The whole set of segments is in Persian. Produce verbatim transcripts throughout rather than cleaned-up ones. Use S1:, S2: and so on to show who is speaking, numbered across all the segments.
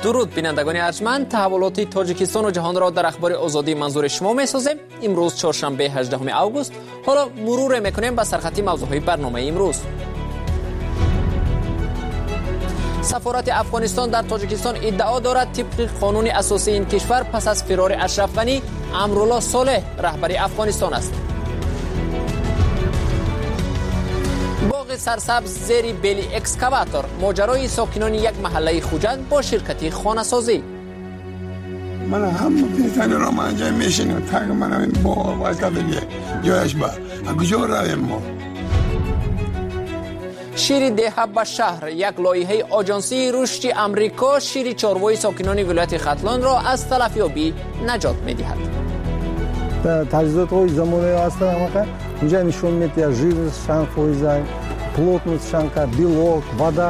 S1: درود بینندگان ارجمند، تحولاتی تاجیکستان و جهان را در اخبار آزادی منظور شما می‌سازیم. امروز چهارشنبه هجدهم آگوست. حالا مرور می‌کنیم به سرخط موضوعات برنامه امروز. سفارت افغانستان در تاجیکستان ادعا دارد طبق قانون اساسی این کشور پس از فرار اشرف غنی امرالله صالح رهبر افغانستان است. باغ سرسبز زیر بیلی اکسکاواتور، ماجرای ساکنان یک محله خوجند با شرکت خانه‌سازی.
S2: من هم پیتن را ما انجام میشینم تاگ من با واسه دیگه جایش با کجا رویم ما.
S1: شیر دهه به شهر، یک لایحه آژانسی رشد امریکا شیر چاروای ساکنان ولایت ختلان را از تلفیابی نجات می‌دهد.
S3: تجهیزات های زمانه هستن اما اونجا نشون میده ژیرشان فویزای плотностьшан ка белок вода.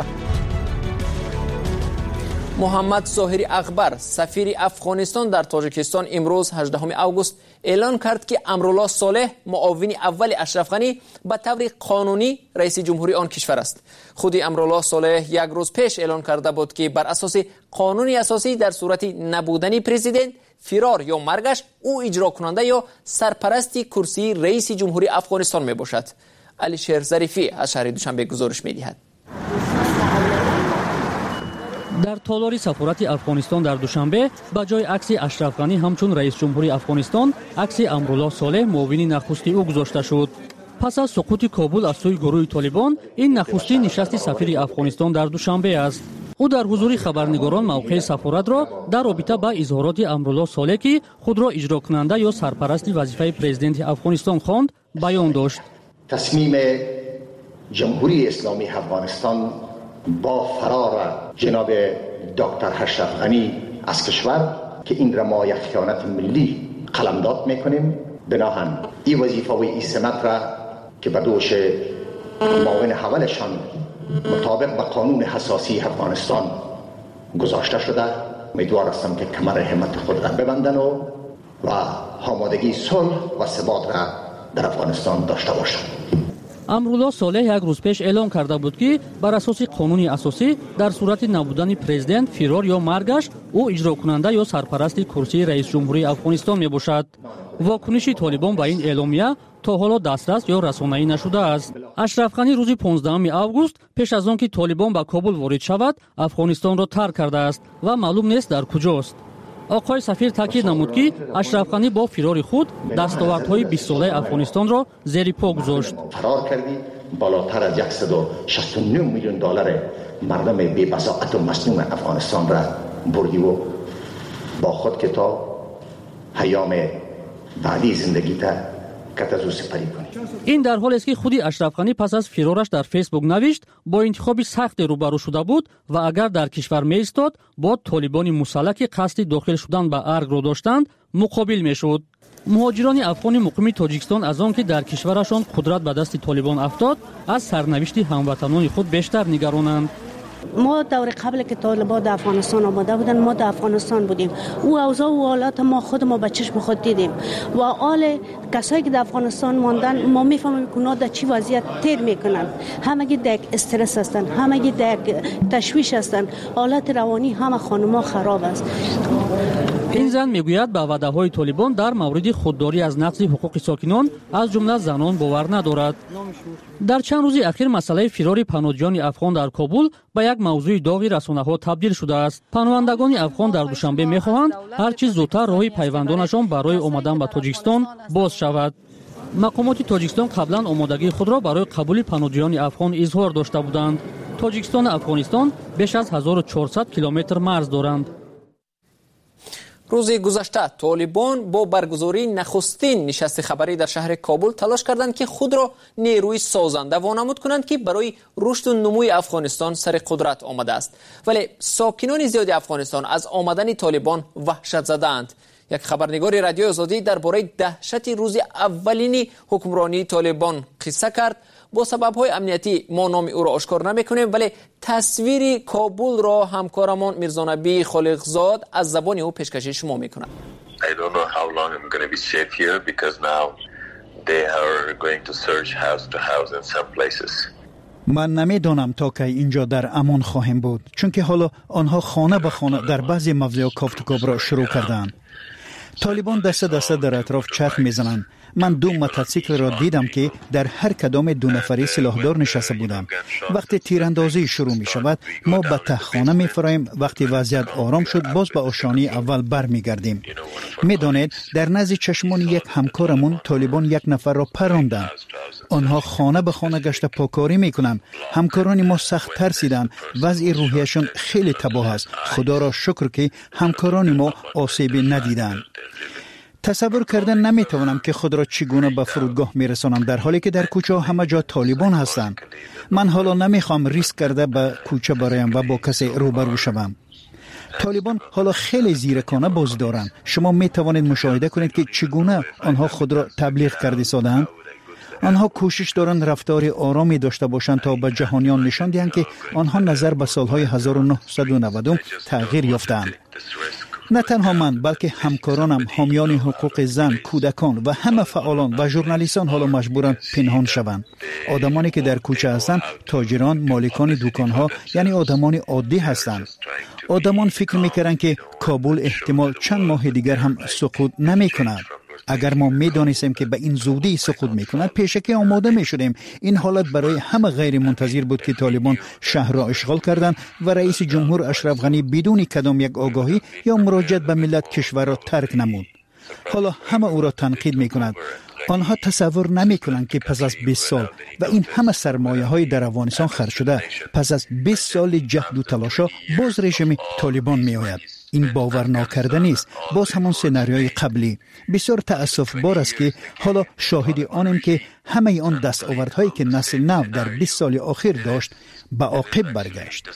S1: محمد ظاهری اخبر سفیر افغانستان در تاجیکستان امروز هجدهم آگوست اعلان کرد که امرالله صالح معاون اول اشرف غنی به طور قانونی رئیس جمهوری آن کشور است. خود امرالله صالح یک روز پیش اعلان کرده بود که بر اساس قانون اساسی در صورت نبودن پرزیدنت، فرار یا مرگش او اجرا کننده یا سرپرست کرسی رئیس جمهوری افغانستان می باشد. علی شیر ظریفی از شهر دوشنبه گزارش می دهد.
S4: در تالار سفارت افغانستان در دوشنبه با جای عکس اشرف غنی همچون رئیس جمهوری افغانستان عکس امرالله صالح معاون نخستی او گذاشته شد. پس از سقوط کابل از سوی گروه طالبان این نخستی نشست سفیر افغانستان در دوشنبه است. او در حضور خبرنگاران موقع سفارت را در رابطه با اظهارات امرالله صالح که خود را اجرا کننده یا سرپرست وظیفه پرزیدنت افغانستان خواند بیان داشت.
S5: تصمیم جمهوری اسلامی افغانستان با فرار جناب دکتر اشرف غنی از کشور که این را ما یک خیانت ملی قلمداد میکنیم، بناهن این وظیفه و این سمت را که به دوش معاون اولشان مطابق با قانون اساسی افغانستان گذاشته شده، امیدوار هستم که کمر همت خود را ببندن و و آمادگی صلح و ثبات را در افغانستان داشته باشند.
S4: امرالله صالح یک روز پیش اعلام کرده بود که بر اساس قانون اساسی در صورت نبودن پرزیدنت، فرار یا مرگش او اجرا کننده یا سرپرست کرسی رئیس جمهوری افغانستان می باشد. واکنش طالبان به این اعلامیه تا حالا دسترس یا رسانه‌ای نشده است. اشرف غنی روز پانزدهم آگوست پیش از آن که طالبان به کابل وارد شود افغانستان را ترک کرده است و معلوم نیست در کجاست. آقای سفیر تاکید نمود که اشرف غنی با فرار خود دستاوردهای بیست ساله افغانستان را زیر پا گذاشت.
S5: فرار کردی بالاتر از صد و شصت و نه میلیون دلار مردم بی بضاعت و مصنوع افغانستان را بردی و با خود که تا حیام بعدی زندگی تا کتازو سپری کنی.
S4: این در حالی است که خودی اشرف غنی پس از فرارش در فیسبوک نوشت با انتخاب سخت روبرو شده بود و اگر در کشور می ایستاد با طالبان مسلح که قصد داخل شدن به ارگ را داشتند مقابل می شد. مهاجران افغان مقیم تاجیکستان از آن که در کشورشان قدرت به دست طالبان افتاد از سرنوشت هموطنان خود بیشتر نگرانند.
S6: ما دور قبل که طالبان در افغانستان آمده بودن ما در افغانستان بودیم، او اوضاع و حالات ما خود ما به چشم خود دیدیم و حال کسایی که در افغانستان ماندن ما میفهمیم که اونا در چی وضعیت تیر میکنن. همگی در استرس هستن، همگی در تشویش هستن، حالت روانی همه خانم‌ها خراب است.
S4: این زن میگوید به وعده‌های طالبان در مورد خودداری از نقض حقوق ساکنان از جمله زنان باور ندارد. در چند روز اخیر مسئله فرار پناهجویان افغان در کابل به یک موضوع داغ رسانه‌ها تبدیل شده است. پناهندگان افغان در دوشنبه می‌خواهند هر چیز زودتر راه پیوندانشان برای آمدن به تاجیکستان باز شود. مقامات تاجیکستان قبلا آمادگی خود را برای قبول پناهجویان افغان اظهار داشته بودند. تاجیکستان و افغانستان بیش از هزار و چهارصد کیلومتر مرز دارند.
S1: روز گذشته طالبان با برگزاری نخستین نشست خبری در شهر کابل تلاش کردند که خود را نیروی سازنده وانمود کنند که برای رشد و نموی افغانستان سر قدرت آمده است، ولی ساکنان زیاد افغانستان از آمدن طالبان وحشت زدند. یک خبرنگار رادیو آزادی درباره دهشت روز اولین حکمرانی طالبان قصه کرد. با سبب‌های امنیتی ما نام او را آشکار نمی‌کنیم، ولی تصویر کابل را همکارمان میرزانبی خالقزاد از زبان او پیشکشی شما می‌کنند.
S7: I don't know how long I'm going to be safe here because now they are going to search house to house in some places.
S8: من نمیدانم تا که اینجا در امان خواهیم بود، چون که حالا آنها خانه به خانه در بعضی موضع کافتکاب را شروع کردند. طالبان دسته دسته در اطراف چرخ میزنند. من دو موتورسیکل را دیدم که در هر کدام دو نفری سلاحدار نشسته بودند. وقتی تیراندازی شروع می شود ما به تهخانه می فراییم. وقتی وضعیت آرام شد باز به آشانی اول بر می گردیم. می دانید در نزد چشمان یک همکارمون طالبان یک نفر را پراندند. آنها خانه به خانه گشت پاکاری می کنند. همکاران ما سخت ترسیدند. وضع روحیشان خیلی تباه است. خدا را شکر که همکاران ما آسیبی ندیدند. تصور کردن نمیتوانم که خود را چگونه به فرودگاه میرسانم در حالی که در کوچه همه جا طالبان هستند. من حالا نمیخوام ریسک کرده به کوچه برایم و با کسی روبرو شوم. طالبان حالا خیلی زیرکانه بازی دارند. شما میتوانید مشاهده کنید که چگونه آنها خود را تبلیغ کرده سادند. آنها کوشش دارند رفتار آرامی داشته باشند تا به جهانیان نشان دهند که آنها نظر به سالهای هزار و نهصد و نود تغییر یافتند. نه تنها من بلکه همکارانم، حامیان حقوق زن، کودکان و همه فعالان و ژورنالیستان حالا مجبورند پنهان شوند. آدمانی که در کوچه هستند تاجران، مالکان دکانها، یعنی آدمان عادی هستند. آدمان فکر می‌کردند که کابل احتمال چند ماه دیگر هم سقوط نمی‌کند. اگر ما می‌دانستیم که به این زودی سقوط می‌کند پیشکی آماده می‌شدیم. این حالت برای همه غیر منتظر بود که طالبان شهر را اشغال کردند و رئیس جمهور اشرف غنی بدون کدام یک آگاهی یا مراجعت به ملت کشور را ترک نمود. حالا همه او را تنقید می‌کنند. آنها تصور نمی‌کنند که پس از بیست سال و این همه سرمایه‌های در افغانستان خرج شده، پس از بیست سال جهد و تلاش‌ها باز رژیم طالبان می‌آید. این باور ناکردنی است. باز همان سناریوی قبلی. بسیار تأسف بار است که حالا شاهد آنیم که همه آن دستاوردهایی که نسل نو در بیست سال اخیر داشت به عاقب برگشت.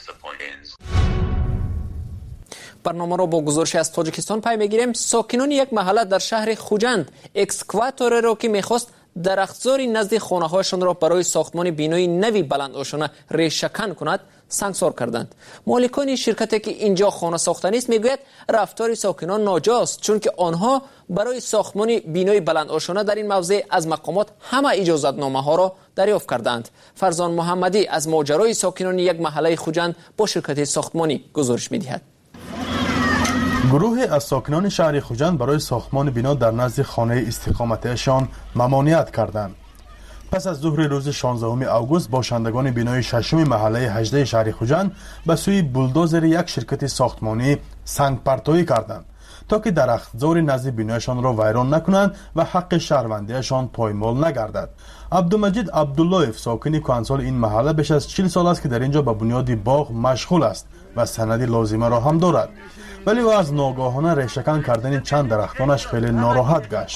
S1: برنامه را با گزارشی از تاجیکستان پی میگیریم. ساکنان یک محله در شهر خوجند اکسکواتور را که میخواست درختزاری نزد خانه‌هایشان را برای ساختمان بینایی نوی بلند آشانه ریشه‌کن کند سنگسار کردند. مالکان شرکتی که اینجا خانه ساختنی است میگوید رفتار ساکنان ناجاست، چون که آنها برای ساختمان بینای بلند آشانه در این موضع از مقامات همه اجازت نامه ها را دریافت کردند. فرزان محمدی از ماجرای ساکنان یک محله خوجند با شرکت ساختمانی گزارش میدهد.
S9: گروه از ساکنان شهر خوجند برای ساختمان بنا در نزد خانه استقامتیشان ممانعت کردند. پس از ظهر روز شانزدهم اوگوست باشندگان بینای ششم محله هجده شهر خوجند به سوی بولدوزر یک شرکت ساختمانی سنگ پرتایی کردند تا که درختزار نزد بینایشان را ویران نکنند و حق شهروندیشان پایمال نگردد. عبدالمجید عبدالله ساکن کهنسال این محله بیش از چهل سال است که در اینجا به بنیاد باغ مشغول است و سندی لازمه را هم دارد، ولی او از ناگاهانه ریشه‌کن کردن چند درختانش خیلی ناراحت گشت.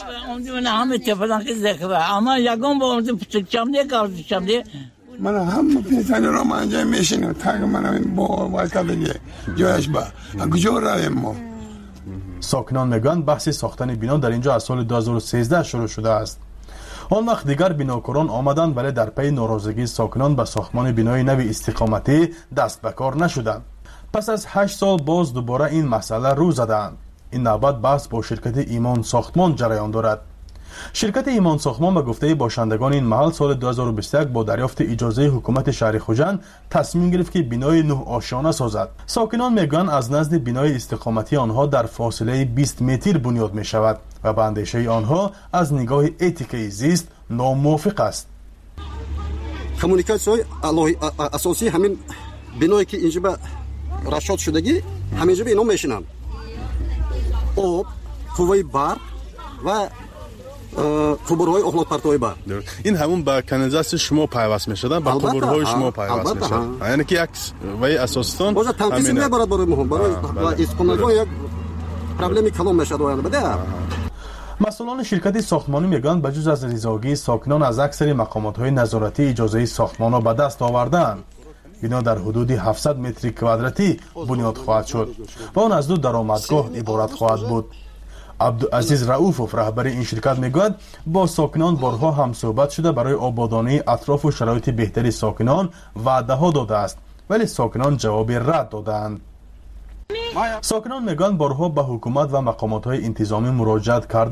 S2: من هم پیتن را من انجام میشینم تاک منم این با واسه دیگه جایش با کجا رایم ما.
S9: ساکنان میگن بحث ساختن بنا در اینجا از سال دو هزار و سیزده شروع شده است. آن وقت دیگر بناکاران آمدند ولی در پی ناراضگی ساکنان به ساختمان بنای نوی استقامتی دست به کار نشدند. پس از هشت سال باز دوباره این مسئله رو زدند. این نوبت بحث با شرکت ایمان ساختمان جریان دارد. شرکت ایمان ساختمان به گفته باشندگان این محل سال دو هزار و بیست و یک با دریافت اجازه حکومت شهر خوجند تصمیم گرفت که بنای نه آشیانه سازد. ساکنان میگن از نزد بنای استقامتی آنها در فاصله بیست متر بنیاد می شود و به اندیشه آنها از نگاه اتیکه زیست ناموافق است.
S10: کمونیکاسیون اساسی همین بنایی که اینجا به رشاد شدگی همینجا به اینا میشنن. آب، قوه برق و قبرهای اخلاق پرتوی برق.
S9: این همون با کانالیزاسیون شما پیوست میشدن، با قبرهای شما پیوست میشدن. یعنی که یک وی اساساً
S10: باز تنقیص میبرد برای مهم برای اسکنگاه یک پرابلمی کلام میشد و بده.
S9: مسئولان شرکت ساختمانی میگن بجز از رضاگی ساکنان از اکثر مقامات‌های نظارتی اجازه ساختمان را به دست آوردند. بنا در حدود هفتصد متر کوادراتی بنیاد خواهد شد و آن از دو درآمدگاه عبارت خواهد بود. عبدالعزیز رؤوف رهبر این شرکت میگوید با ساکنان بارها هم صحبت شده برای آبادانی اطراف و شرایط بهتری ساکنان وعده ها داده است، ولی ساکنان جواب رد دادند. ساکنان میگن بارها به حکومت و مقامات های انتظامی مراجعت کردند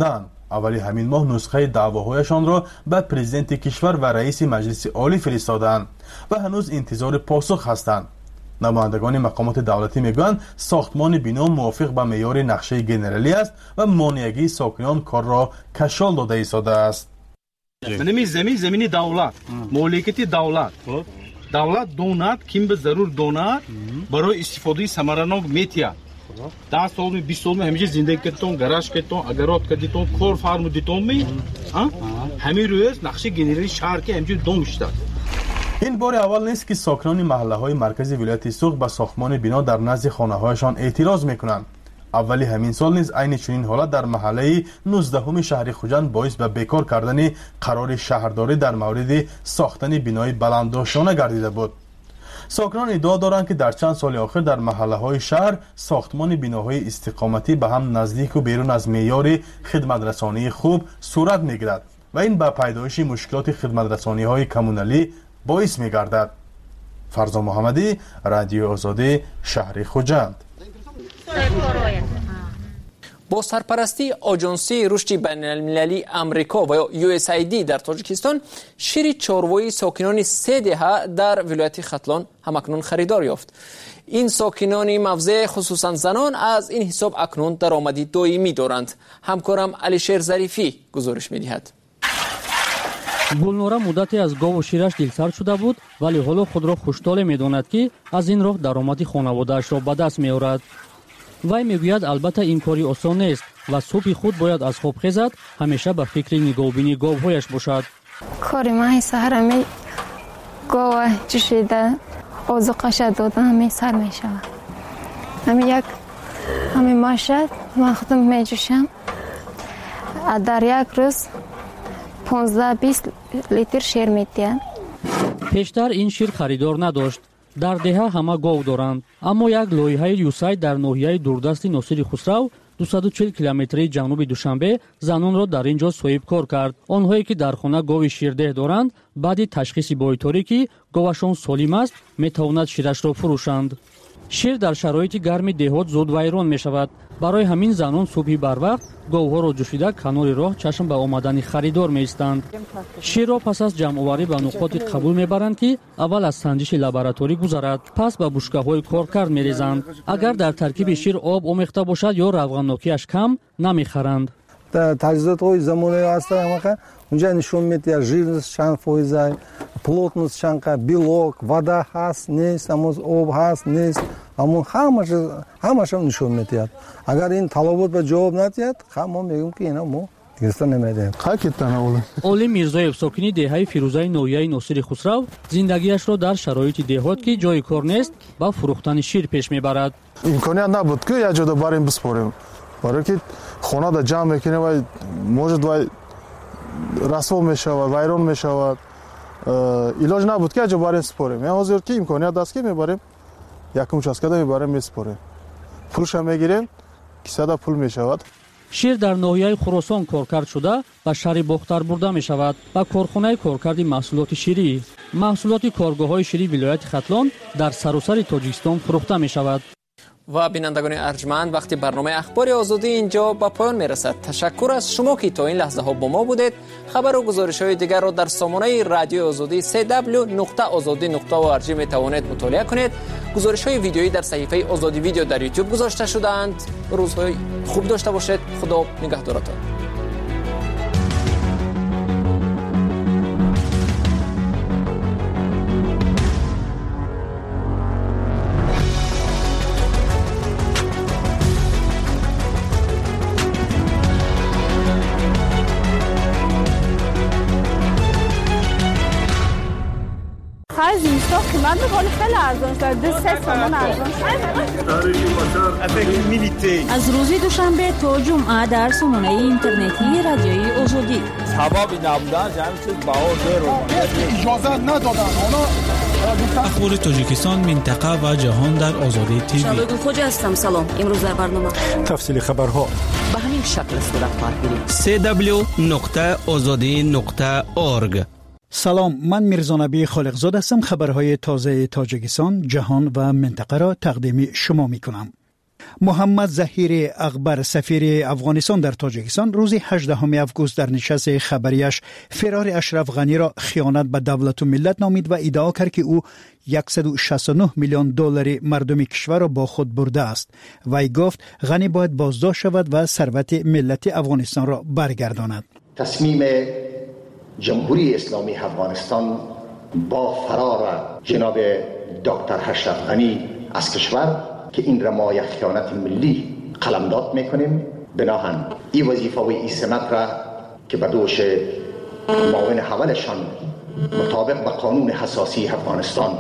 S9: اولی همین ماه نسخه دعواهایشان را به پرزیدنت کشور و رئیس مجلس عالی فرستادند و هنوز انتظار پاسخ هستند. نمایندگان مقامات دولتی میگویند ساختمان بنا موافق به معیار نقشه گنرالی است و مانعگی ساکنان کار را کشال داده ایستاده است.
S11: نمی زمین زمینی دولت، مالکیت دولت. دولت دونات کیم به ضرور دونات برای استفاده ثمرانok میتیا. ده سال می بیست سال می همیشه زندگی کردم، گاراژ کردم، اگرات کردم، کور فارم دیدم می. همین روز نقشه گنرالی شهر که همیشه دون میشد.
S9: این بار اول نیست که ساکنان محله های مرکزی ولایت سوق به ساختمان بنا در نزد خانه هایشان اعتراض میکنند. اولی همین سال نیز عین چنین حالت در محله نوزدهم شهر خوجند باعث به بیکار کردن قرار شهرداری در مورد ساختن بنای بلندداشتانه گردیده بود. ساکنان ادعا دارند که در چند سال اخیر در محله های شهر ساختمان بناهای استقامتی به هم نزدیک و بیرون از معیار خدمت رسانی خوب صورت میگیرد و این به پیدایش مشکلات خدمت رسانی های کمونالی باعث میگردد. فرزا محمدی، رادیو آزادی، شهر خوجند.
S1: با سرپرستی آژانسی رشد بین‌المللی آمریکا و یو اس ای دی در تاجیکستان، شیر چاروایی ساکنان سه دهه در ولایت ختلان همکنون خریدار یافت. این ساکنان موضع خصوصا زنان از این حساب اکنون درآمدی دائمی دارند. همکارم علیشیر ظریفی گزارش می‌دهد.
S4: گلنورا مدتی از گاو و شیرش دلسرد شده بود، ولی حالا خود را خوشحال می‌داند که از این راه درآمد خانواده‌اش را به دست می‌آورد. وی میگوید البته این کاری آسان نیست و صبح خود باید از خواب خیزد، همیشه به فکر نگاهبینی گاوهایش باشد.
S12: کاری من سحر می گاو جوشیده آذوقه‌اش دادن همین سر میشود. همین یک همین ماشد من خودم میجوشم. در یک روز پانزده بیست لیتر شیر میدهند.
S4: پیشتر این شیر خریدار نداشت. در دهه همه گاو دارند، اما یک لایحه یوساید در ناحیه دوردست ناصر خسرو دویست و چهل کیلومتری جنوب دوشنبه زنان را در اینجا صاحب کار کرد. آنهایی که در خانه گاو شیرده دارند بعد تشخیص بایطاری که گاوشان سالم است میتواند شیرش را فروشند. شیر در شرایط گرم دهات زود ویران می شود. برای همین زنان صبح بر وقت گاوها را جوشیده کنار راه چشم به آمدن خریدار می ایستند. شیر را پس از جمع آوری به نقاط قبول می برند که اول از سنجش لابراتوری گذرد، پس به بشکه های کارکرد می ریزند. اگر در ترکیب شیر آب آمیخته باشد یا روغنناکیش کم نمی خرند.
S3: تجهیزات های زمانه هستند همه اونجا نشون میده жирность چند فیصد، плотность چند، белок، вода هست نیست، اما آب هست نیست، اما همش همش نشون میده. اگر این طلبات به جواب ندهد ما میگیم که اینا ما گرفتن نمیدیم.
S4: علی میرزایف ساکن دهه فیروزه ناحیه ناصر خسرو زندگیش را در شرایط دهات که جای کار نیست با فروختن شیر پیش میبرد.
S13: امکانیت نبود که یه جا بریم بسپاریم، برای که خانه دا جمع میکنه و موجود و رسوا میشود، ویران میشود، علاج نبود که اجا بریم سپاریم. یا حاضر که امکانیت دست که میبریم یکم چاسکده میبریم میسپاریم، پولش هم میگیریم کیسه پول میشود.
S4: شیر در ناحیه خراسان کارکرد شده و شهر باختر برده میشود و کارخانه کارکرد محصولات شیری. محصولات کارگاه‌های شیری ولایت ختلان در سراسر تاجیکستان فروخته میشود.
S1: و بینندگان ارجمند، وقتی برنامه اخبار آزادی اینجا به پایان میرسد. تشکر از شما که تا این لحظه ها با ما بودید. خبر و گزارش های دیگر را در سامانه رادیو آزادی سه دبلیو نقطه آزادی نقطه او آر جی می توانید مطالعه کنید. گزارش های ویدیویی در صفحه آزادی ویدیو در یوتیوب گذاشته شدند. روزهای خوب داشته باشید. خدا نگهدارتان.
S14: از اینستا قیمت بکنه خیلی ارزان شد، دو سه تومن ارزان شد.
S15: از روزی دوشنبه تا جمعه در سامانه اینترنتی رادیوی آزادی.
S16: سببی نبودن جمعی چیز بها زیرو
S17: اجازه ندادن.
S18: اخبار تاجیکستان، منطقه و جهان در آزادی تیوی.
S15: شبگو خوجا هستم. سلام. امروز در برنامه
S18: تفصیل خبرها
S15: به همین شکل صورت پرگیری.
S18: سه دبلیو نقطه آزادی نقطه اورگ.
S8: سلام، من میرزانبی خالقزاد هستم. خبرهای تازه تاجیکستان، جهان و منطقه را تقدیم شما می کنم. محمد ظهیر اغبر سفیر افغانستان در تاجیکستان روز هجدهم آگوست در نشست خبریش فرار اشرف غنی را خیانت به دولت و ملت نامید و ادعا کرد که او صد و شصت و نه میلیون دلار مردم کشور را با خود برده است. وی گفت غنی باید بازداشت شود و ثروت ملت افغانستان را برگرداند.
S5: تصمیم جمهوری اسلامی افغانستان با فرار جناب دکتر اشرف غنی از کشور که این را ما یک خیانت ملی قلمداد میکنیم، بناهن این وظیفه و این سمت را که به دوش معاون حولشان مطابق به قانون حساسی افغانستان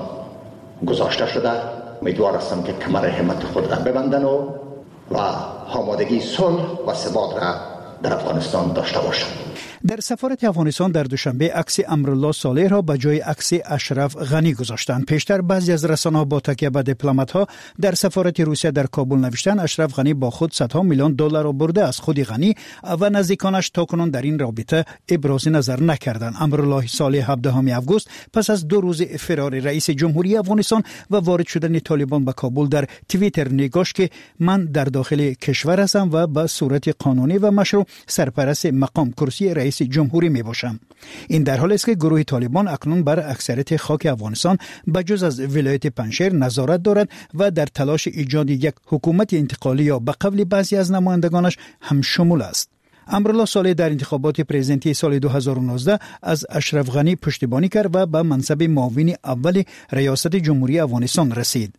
S5: گذاشته شده، امیدوار هستم که کمر همت خود را ببندن و و آمادگی صلح و ثبات را در افغانستان داشته باشند.
S8: در سفارت افغانستان در دوشنبه عکس امرالله صالح را به جای عکس اشرف غنی گذاشتند. پیشتر بعضی از رسانه‌ها با تکیه به دیپلمات‌ها در سفارت روسیه در کابل نوشتند اشرف غنی با خود صدها میلیون دلار را برده است. خود غنی و نزدیکانش تاکنون در این رابطه ابراز نظر نکردند. امرالله صالح هفدهم آگوست پس از دو روز فرار رئیس جمهوری افغانستان و وارد شدن طالبان به کابل در توییتر نگاشت که من در داخل کشور هستم و به صورت قانونی و مشروع سرپرست مقام کرسی رئیس جمهوری می باشم. این در حالی است که گروه طالبان اکنون بر اکثریت خاک افغانستان بجز از ولایت پنجشیر نظارت دارد و در تلاش ایجاد یک حکومت انتقالی یا به قول بعضی از نمایندگانش هم شمول است. امرالله صالح در انتخابات پرزیدنتی سال دو هزار و نوزده از اشرف غنی پشتیبانی کرد و به منصب معاون اول ریاست جمهوری افغانستان رسید.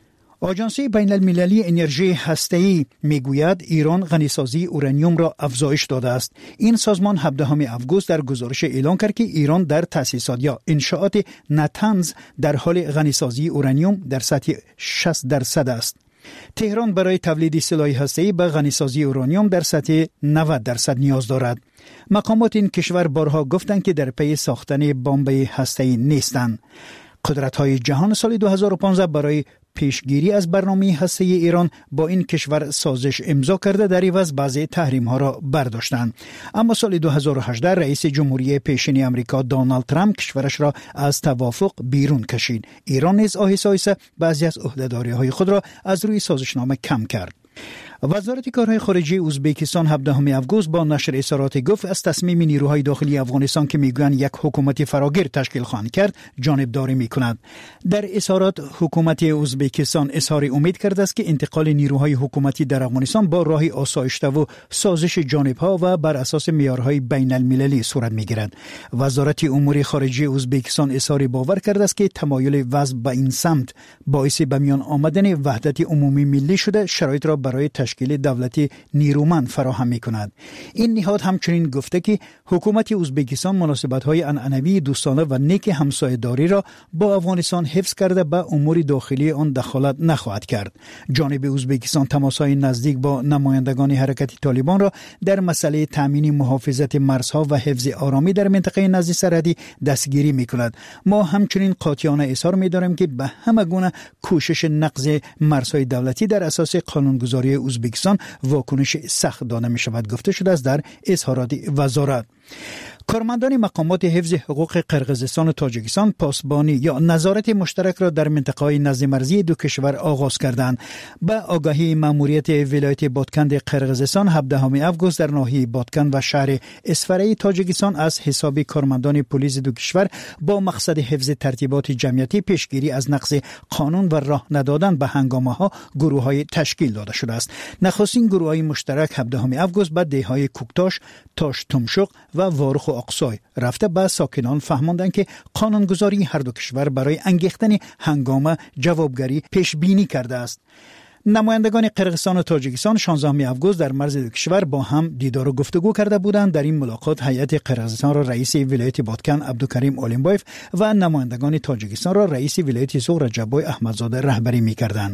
S8: آژانس بین المللی انرژی هسته‌ای میگوید ایران غنیسازی اورانیوم را افزایش داده است. این سازمان هفدهم آگوست در گزارش اعلام کرد که ایران در تأسیسات یا انشاءات نتنز در حال غنیسازی اورانیوم در سطح شصت درصد است. تهران برای تولید سلاح هسته‌ای به غنیسازی اورانیوم در سطح نود درصد نیاز دارد. مقامات این کشور بارها گفتند که در پی ساختن بمب هسته‌ای نیستند. قدرت‌های جهان سال دو هزار و پانزده برای پیشگیری از برنامه هسته‌ای ایران با این کشور سازش امضا کرده در عوض بعضی تحریم‌ها را برداشتند. اما سال دو هزار و هجده رئیس جمهوری پیشین آمریکا دونالد ترامپ کشورش را از توافق بیرون کشید. ایران نیز آهسته آهسته بعضی از عهده‌داری‌های خود را از روی سازشنامه کم کرد. وزارت کارهای خارجه ازبکستان هفدهم آگوست با نشر اظهارات گفت از تصمیم نیروهای داخلی افغانستان که میگویند یک حکومت فراگیر تشکیل خواهند کرد جانبداری میکند. در اظهارات حکومت ازبکستان اظهار امید کرده است که انتقال نیروهای حکومتی در افغانستان با راهی آسایشته و سازش جانبها و بر اساس معیارهای بین المللی صورت میگیرد. وزارت امور خارجه ازبکستان اظهار باور کرده است که تمایل وضع به این سمت باعث به میان آمدن وحدت عمومی ملی شده شرایط را برای تشکیل دولتی نیرومند فراهم می‌کند. این نهاد همچنین گفته که حکومت ازبکستان مناسبت‌های عنعنوی دوستانه و نیک همسایه‌داری را با افغانستان حفظ کرده به امور داخلی آن دخالت نخواهد کرد. جانب ازبکستان تماس‌های نزدیک با نمایندگان حرکت طالبان را در مسئله تامین محافظت مرزها و حفظ آرامی در منطقه نزدیک سرحدی دستگیری می‌کند. ما همچنین قاطعانه اظهار می‌داریم که به همه گونه کوشش نقض مرزهای دولتی در اساس قانونگذاری ازبکستان واکنش سخت داده می شود گفته شده است در اظهارات وزارت. کارمندان مقامات حفظ حقوق قرقیزستان و تاجیکستان پاسبانی یا نظارت مشترک را در منطقه‌های نزد مرزی دو کشور آغاز کردند. به آگاهی ماموریت ولایت بادکند قرقیزستان هفدهم آگوست در ناحیه بادکند و شهر اسفره تاجیکستان از حساب کارمندان پلیس دو کشور با مقصد حفظ ترتیبات جمعیتی پیشگیری از نقض قانون و راه ندادن به هنگامه‌ها گروه‌های تشکیل داده شده است. نخستین گروه‌های مشترک هفدهم آگوست به دهه‌های کوکتاش، تاش تمشق و وارخ و اقصای رفته به ساکنان فهماندند که قانونگذاری هر دو کشور برای انگیختن هنگام جوابگری پیش بینی کرده است. نمایندگان قرقیزستان و تاجیکستان شانزدهم آگوست در مرز دو کشور با هم دیدار و گفتگو کرده بودند. در این ملاقات هیئت قرقیزستان را رئیس ولایت بادکن عبدالکریم اولینبایف و نمایندگان تاجیکستان را رئیس ولایت سوق رجبای احمدزاده رهبری می‌کردند.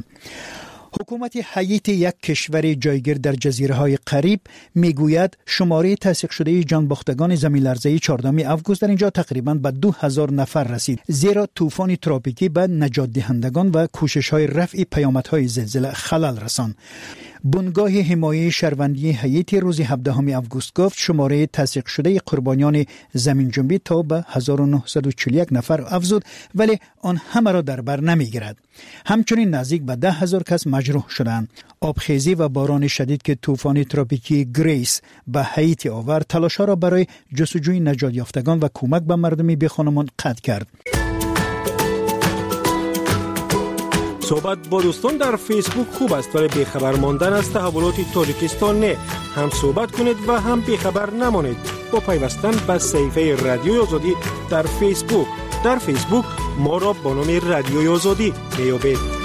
S8: حکومت هیئت یک کشور جایگیر در جزیره‌های قریب میگوید شماره تصدیق شده جانباختگان زمین لرزه‌ای چهاردهم آگوست در اینجا تقریباً به دو هزار نفر رسید، زیرا طوفان تروپیکی به نجات دهندگان و کوشش‌های رفع پیامدهای زلزله خلل رساند. بنگاه حمایه شهروندی هیئتی روز هفدهم آگوست گفت شماره تصدیق شده قربانیان زمین جنبی تا به هزار و نهصد و چهل و یک نفر افزود، ولی آن همه را در بر نمیگیرد. همچنین نزدیک به ده هزار کس مجروح شدند. آبخیزی و باران شدید که طوفان تروپیکی گریس به هیئتی آورد تلاش‌ها را برای جستجوی نجات یافتگان و کمک به مردم بیخانمان قطع کرد.
S19: صحبت با دوستان در فیسبوک خوب است، ولی بیخبر ماندن از تحولات تاجیکستان نه. هم صحبت کنید و هم بیخبر نمانید با پیوستن به صفحه رادیوی آزادی در فیسبوک. در فیسبوک ما را با نام رادیوی آزادی میابید.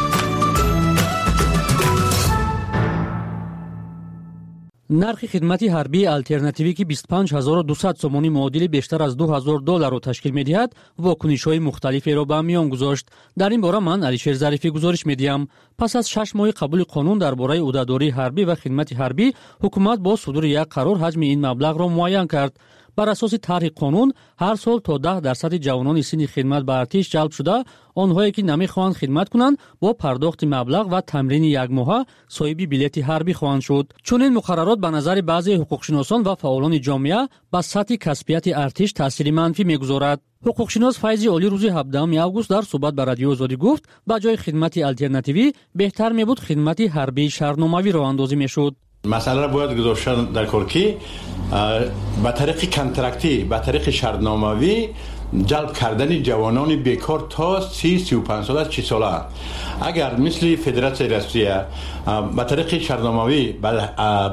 S4: نرخ خدمت حربی الтернативی که بیست و پنج هزار و دویست سومانی معادل بیشتر از دو هزار دلار را تشکیل می‌دهد، واکنش‌های مختلفی را به میان گذاشت. در این باره من علیشیر ظریفی گزارش می‌دهم. پس از شش ماه قبول قانون درباره عهده‌داری حربی و خدمت حربی، حکومت با صدور یک قرار حجم این مبلغ را معین کرد. بر اساس طرح قانون هر سال تا ده درصد جوانان سن خدمت به ارتش جلب شده، آنهایی که نمی‌خواهند خدمت کنند با پرداخت مبلغ و تمرین یک ماهه صاحب بلیط حربی خواهند شد. چون این مقررات به نظر بعضی حقوقشناسان و فعالان جامعه به سطح کسبیت ارتش تاثیر منفی می‌گذارد. حقوقشناس فیضی علی روز هفدهم آگوست در صحبت با رادیو آزادی گفت با جای خدمت الтернативی بهتر می‌بود خدمت حربی شهرنامه‌ای راه اندازی می‌شد.
S20: مسئله را باید گذاشتن در کار که به طریق کنترکتی، به طریق شرطنامه‌ای جلب کردن جوانان بیکار تا سی سی و پنج ساله چهل ساله. اگر مثل فدراسیون روسیه به طریق شرطنامه‌ای به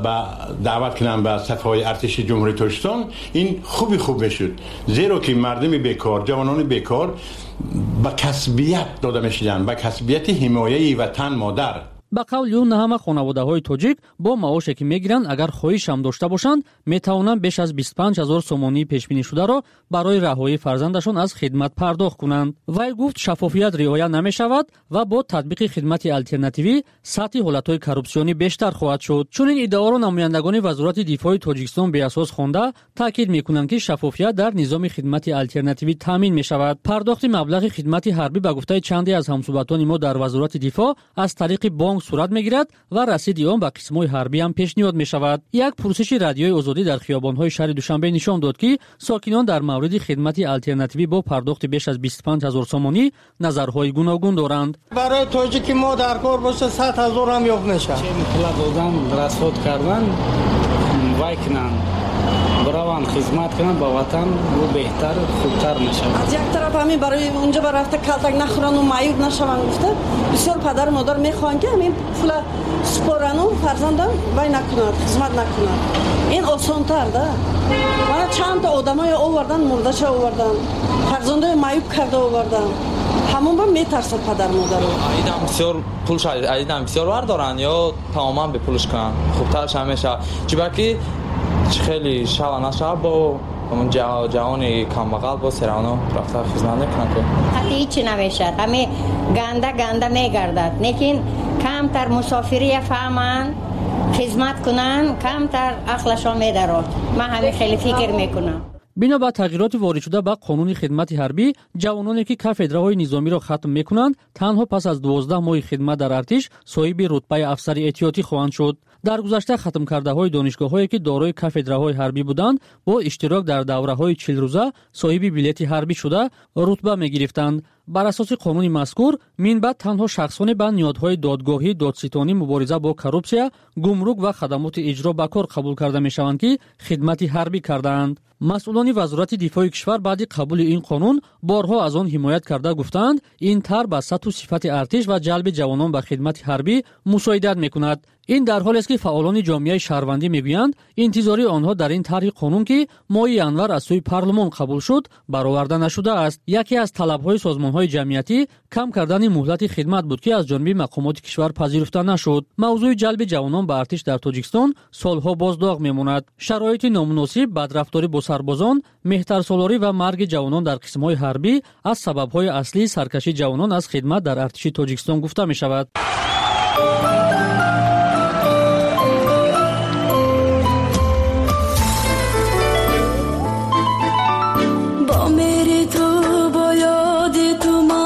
S20: دعوت کنن به صفهای ارتش جمهوری تاجیکستان، این خوبی خوب میشد، زیرا که مردم بیکار، جوانان بیکار به کسبیت داده میشدن، به کسبیت حمایه وطن مادر.
S4: با قول اون همه خانواده‌های تاجیک با معاشی که میگیرند اگر خواهش هم داشته باشند میتوانند بیش از بیست و پنج هزار سومانی پیش بینی شده را برای رهایی فرزندشان از خدمت پرداخت کنند. وی گفت شفافیت رعایت نمی‌شود و با تطبیق خدمت الтернативی سطح حالت‌های کورپسیونی بیشتر خواهد شد. چون این ادعا را نمایندگان وزارت دفاع تاجیکستان به اساس خوانده تاکید می‌کنند که شفافیت در نظام خدمت الтернативی تامین می‌شود. پرداخت مبلغ خدمت حربی به گفته چندی از همسوبتان ما در وزارت دفاع از طریق بانک صورت میگیرد و رسید آن به قسم‌های حربی هم پیشنهاد می‌شود. یک پرسش رادیوی آزادی در خیابان‌های شهر دوشنبه نشان داد که ساکنان در مورد خدمت الтернативی با پرداخت بیش از بیست و پنج هزار سومانی نظرهای گوناگون دارند.
S21: برای تاجیک ما در کار باشه صد هزار هم یافت نشه. چه مطلب دادن، رسوت کردن، وای کنن، بروان خدمت کنن با وطن و بهتر خوبتر میشه.
S22: از یک طرف همین برای اونجا برافته کلتک نخورن و معیوب نشون گفته بسیار پدر مادر میخوان که همین پول سپارن و فرزندان وای نکنند، خدمت نکنند. این آسان تر ده. من چند تا آدمای آوردن مردش آوردن، فرزندای معیوب کرده آوردن. همون با میترسه پدر مادر رو.
S23: ایدم بسیار پولش ایدم بسیار ور دارن یا تماما به پولش کنن. خوبترش همیشه چون که خیلی شب نشه با همون جوان کمبغل با سرانو رفته خدمت نکنن که
S24: حتی هیچی نمیشه. همه گنده گنده میگردد، لیکن کمتر مسافری فهمن خدمت کنن، کمتر عقلشون میدارد. من همین خیلی فکر میکنم.
S4: بنا به تغییرات وارد شده به قانون خدمت حربی، جوانانی که کافدراهای نظامی را ختم میکنند تنها پس از دوازده ماه خدمت در ارتش صاحب رتبه افسر احتیاطی خواهند شد. در گذشته ختم کرده های دانشگاه‌هایی که دارای کافدراهای حربی بودند با اشتراک در دوره‌های چهل روزه صاحب بلیط حربی شده رتبه می‌گرفتند. بر اساس قانون مذکور منبع تنها شخصانی به نیازهای دادگاهی، دادستانی، مبارزه با کورپسیا، گمرک و خدمات اجرا به کار قبول کرده می‌شوند که خدمت حربی کرده‌اند. مسئولان وزارت دفاع کشور بعد قبول این قانون بارها از آن حمایت کرده گفتند این طرح به سطح و صفت ارتش و جلب جوانان به خدمت حربی مساعدت می‌کند. این در حالی است که فعالان جامعه شهروندی میگویند انتظاری آنها در این طرح قانون که ماه ینور از سوی پارلمان قبول شد برآورده نشده است. یکی از طلب‌های سازمان‌های جمعیتی کم کردن مهلت خدمت بود که از جانب مقامات کشور پذیرفته نشد. موضوع جلب جوانان به ارتش در تاجیکستان سالها بازداغ میماند. شرایط نامناسب، بدرفتاری با سربازان، مهترسالاری و مرگ جوانان در قسم‌های حربی از سبب‌های اصلی سرکشی جوانان از خدمت در ارتش تاجیکستان گفته می‌شود.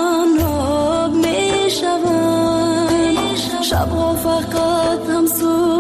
S25: شبها فقط هم سو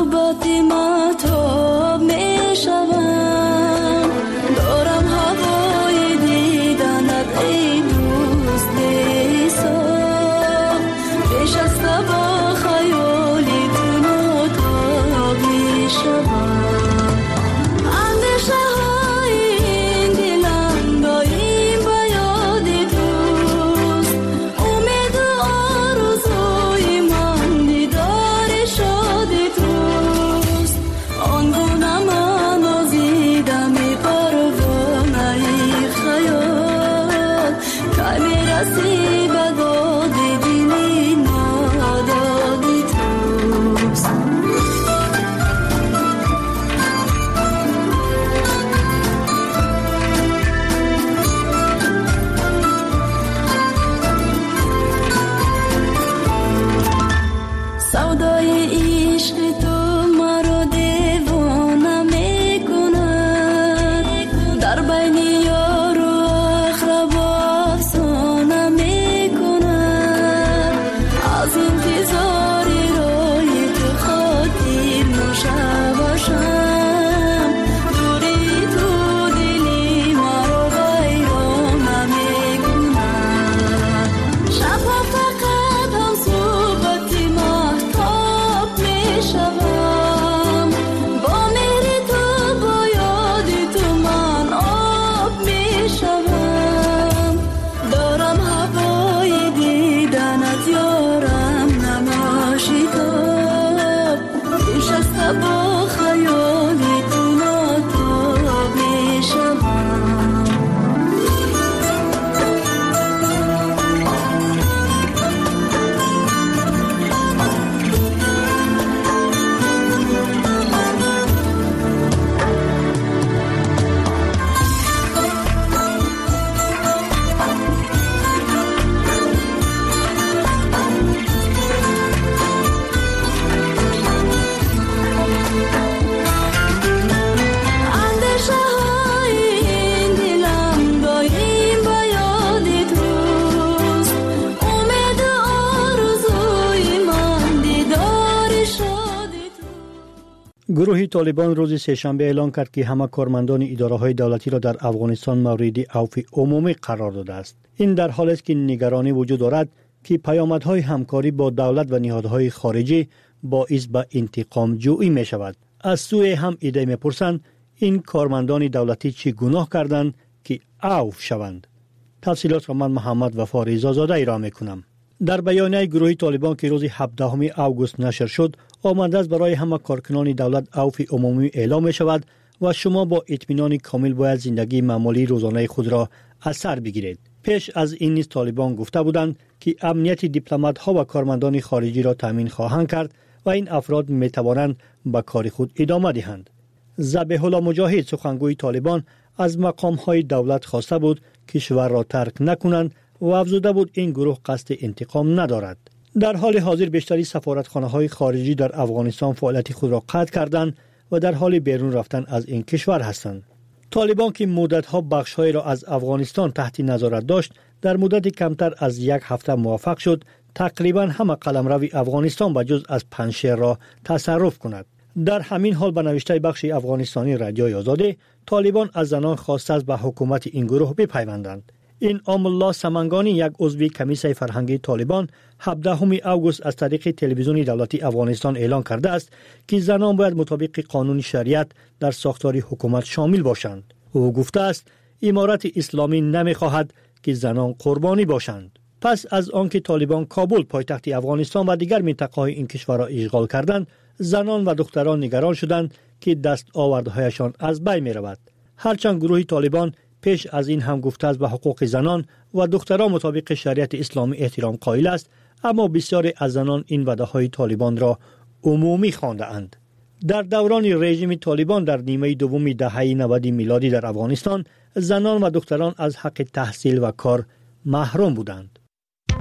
S4: گروه طالبان روز سه‌شنبه اعلام کرد که همه کارمندان اداره‌های دولتی را در افغانستان مورد عفو عمومی قرار داده است. این در حالی است که نگرانی وجود دارد که پیامدهای همکاری با دولت و نهادهای خارجی باعث به انتقام جویی می شود. از سوی هم ایده می پرسند این کارمندان دولتی چی گناه کردند که عفو شوند. تفصیلات را من محمد وفا رضازاده ارائه می کنم. در بیانیه گروه طالبان که روز هفدهم آگوست نشر شد، آمده است برای همه کارکنان دولت عفو عمومی اعلام می شود و شما با اطمینان کامل باید زندگی معمولی روزانه خود را از سر بگیرید. پیش از این نیز طالبان گفته بودند که امنیت دیپلمات ها و کارمندان خارجی را تامین خواهند کرد و این افراد می توانند به کار خود ادامه دهند. ذبیح الله مجاهد سخنگوی طالبان از مقام های دولت خواسته بود کشور را ترک نکنند و افزوده بود این گروه قصد انتقام ندارد. در حال حاضر بیشتری سفارتخانه های خارجی در افغانستان فعالیت خود را قطع کردند و در حال بیرون رفتن از این کشور هستند. طالبان که مدت‌ها بخش‌های را از افغانستان تحت نظارت داشت، در مدت کمتر از یک هفته موفق شد تقریبا همه قلمرو افغانستان به جز از پنجشیر را تصرف کند. در همین حال به نوشته بخش افغانستانی رادیوی آزادی، طالبان از زنان خواسته است به حکومت این گروه بپیوندند. این آمالله سمنگانی، یک عضو کمیسه فرهنگی طالبان، هفدهم آگوست از طریق تلویزیون دولتی افغانستان اعلان کرده است که زنان باید مطابق قانون شریعت در ساختار حکومت شامل باشند. او گفته است امارت اسلامی نمی‌خواهد که زنان قربانی باشند. پس از آنکه طالبان کابل پایتخت افغانستان و دیگر منطقه‌های این کشور را اشغال کردند، زنان و دختران نگران شدند که دستاوردهایشان از بین می‌رود. هرچند گروه طالبان پیش از این هم گفته است به حقوق زنان و دختران مطابق شریعت اسلامی احترام قائل است، اما بسیاری از زنان این وعده‌های طالبان را عمومی خوانده اند. در دوران رژیم طالبان در نیمه دوم دهه نود میلادی در افغانستان، زنان و دختران از حق تحصیل و کار محروم بودند.